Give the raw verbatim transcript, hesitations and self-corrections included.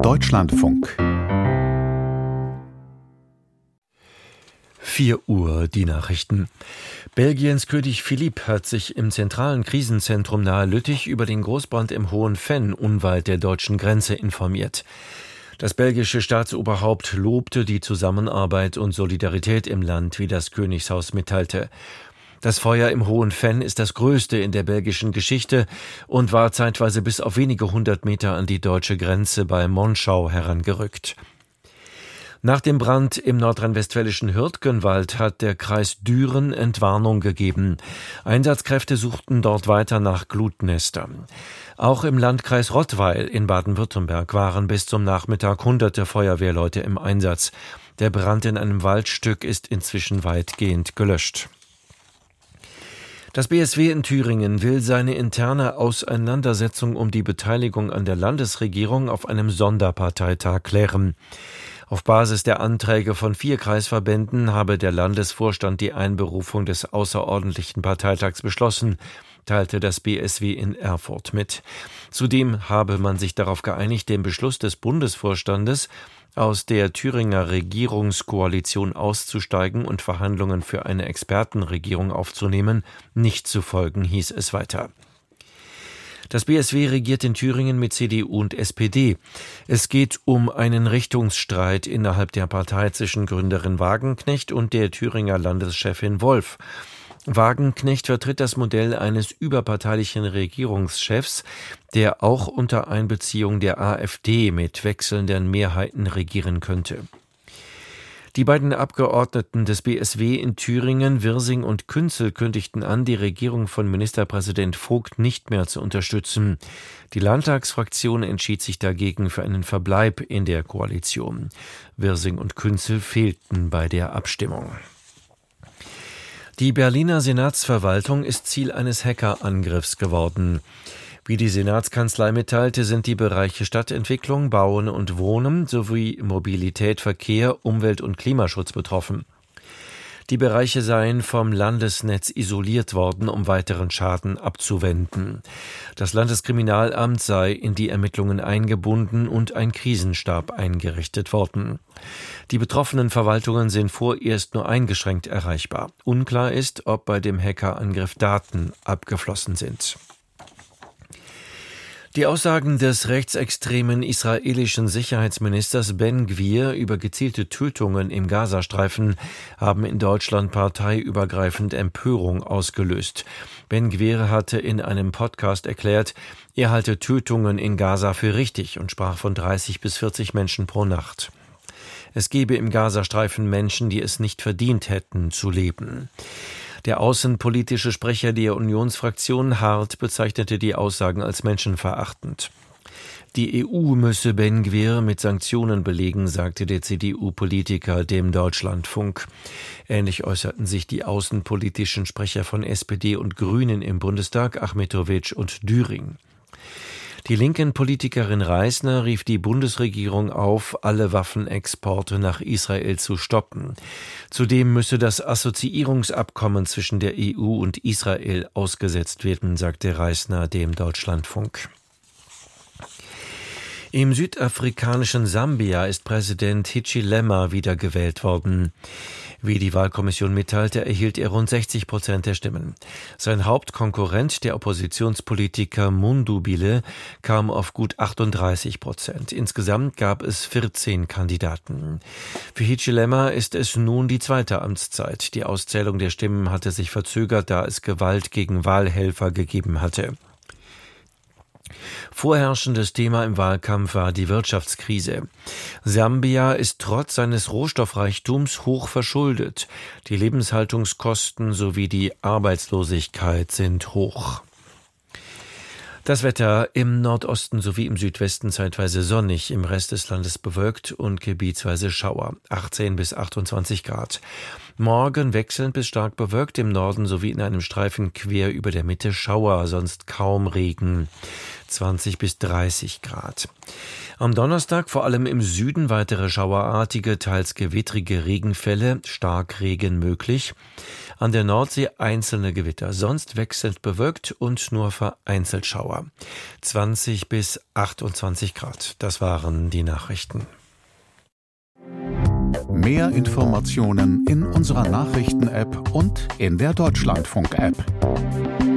Deutschlandfunk. vier Uhr, die Nachrichten. Belgiens König Philipp hat sich im zentralen Krisenzentrum nahe Lüttich über den Großbrand im Hohen Venn unweit der deutschen Grenze informiert. Das belgische Staatsoberhaupt lobte die Zusammenarbeit und Solidarität im Land, wie das Königshaus mitteilte. Das Feuer im Hohen Venn ist das größte in der belgischen Geschichte und war zeitweise bis auf wenige hundert Meter an die deutsche Grenze bei Monschau herangerückt. Nach dem Brand im nordrhein-westfälischen Hürtgenwald hat der Kreis Düren Entwarnung gegeben. Einsatzkräfte suchten dort weiter nach Glutnestern. Auch im Landkreis Rottweil in Baden-Württemberg waren bis zum Nachmittag hunderte Feuerwehrleute im Einsatz. Der Brand in einem Waldstück ist inzwischen weitgehend gelöscht. Das B S W in Thüringen will seine interne Auseinandersetzung um die Beteiligung an der Landesregierung auf einem Sonderparteitag klären. Auf Basis der Anträge von vier Kreisverbänden habe der Landesvorstand die Einberufung des außerordentlichen Parteitags beschlossen, teilte das B S W in Erfurt mit. Zudem habe man sich darauf geeinigt, den Beschluss des Bundesvorstandes, aus der Thüringer Regierungskoalition auszusteigen und Verhandlungen für eine Expertenregierung aufzunehmen, nicht zu folgen, hieß es weiter. Das B S W regiert in Thüringen mit C D U und S P D. Es geht um einen Richtungsstreit innerhalb der Partei zwischen Gründerin Wagenknecht und der Thüringer Landeschefin Wolf. Wagenknecht vertritt das Modell eines überparteilichen Regierungschefs, der auch unter Einbeziehung der AfD mit wechselnden Mehrheiten regieren könnte. Die beiden Abgeordneten des B S W in Thüringen, Wirsing und Künzel, kündigten an, die Regierung von Ministerpräsident Vogt nicht mehr zu unterstützen. Die Landtagsfraktion entschied sich dagegen für einen Verbleib in der Koalition. Wirsing und Künzel fehlten bei der Abstimmung. Die Berliner Senatsverwaltung ist Ziel eines Hackerangriffs geworden. Wie die Senatskanzlei mitteilte, sind die Bereiche Stadtentwicklung, Bauen und Wohnen sowie Mobilität, Verkehr, Umwelt- und Klimaschutz betroffen. Die Bereiche seien vom Landesnetz isoliert worden, um weiteren Schaden abzuwenden. Das Landeskriminalamt sei in die Ermittlungen eingebunden und ein Krisenstab eingerichtet worden. Die betroffenen Verwaltungen sind vorerst nur eingeschränkt erreichbar. Unklar ist, ob bei dem Hackerangriff Daten abgeflossen sind. Die Aussagen des rechtsextremen israelischen Sicherheitsministers Ben Gvir über gezielte Tötungen im Gazastreifen haben in Deutschland parteiübergreifend Empörung ausgelöst. Ben Gvir hatte in einem Podcast erklärt, er halte Tötungen in Gaza für richtig und sprach von dreißig bis vierzig Menschen pro Nacht. Es gebe im Gazastreifen Menschen, die es nicht verdient hätten, zu leben. Der außenpolitische Sprecher der Unionsfraktion Hart bezeichnete die Aussagen als menschenverachtend. Die E U müsse Ben Gvir mit Sanktionen belegen, sagte der C D U-Politiker dem Deutschlandfunk. Ähnlich äußerten sich die außenpolitischen Sprecher von S P D und Grünen im Bundestag, Achmetovic und Düring. Die linken Politikerin Reisner rief die Bundesregierung auf, alle Waffenexporte nach Israel zu stoppen. Zudem müsse das Assoziierungsabkommen zwischen der E U und Israel ausgesetzt werden, sagte Reisner dem Deutschlandfunk. Im südafrikanischen Sambia ist Präsident Hichilema wiedergewählt worden. Wie die Wahlkommission mitteilte, erhielt er rund sechzig Prozent der Stimmen. Sein Hauptkonkurrent, der Oppositionspolitiker Mundubile, kam auf gut achtunddreißig Prozent. Insgesamt gab es vierzehn Kandidaten. Für Hichilema ist es nun die zweite Amtszeit. Die Auszählung der Stimmen hatte sich verzögert, da es Gewalt gegen Wahlhelfer gegeben hatte. Vorherrschendes Thema im Wahlkampf war die Wirtschaftskrise. Sambia ist trotz seines Rohstoffreichtums hoch verschuldet. Die Lebenshaltungskosten sowie die Arbeitslosigkeit sind hoch. Das Wetter: im Nordosten sowie im Südwesten zeitweise sonnig, im Rest des Landes bewölkt und gebietsweise Schauer, achtzehn bis achtundzwanzig Grad. Morgen wechselnd bis stark bewölkt, im Norden sowie in einem Streifen quer über der Mitte Schauer, sonst kaum Regen. zwanzig bis dreißig Grad. Am Donnerstag vor allem im Süden weitere schauerartige, teils gewittrige Regenfälle, Starkregen möglich. An der Nordsee einzelne Gewitter, sonst wechselnd bewölkt und nur vereinzelt Schauer. zwanzig bis achtundzwanzig Grad, das waren die Nachrichten. Mehr Informationen in unserer Nachrichten-App und in der Deutschlandfunk-App.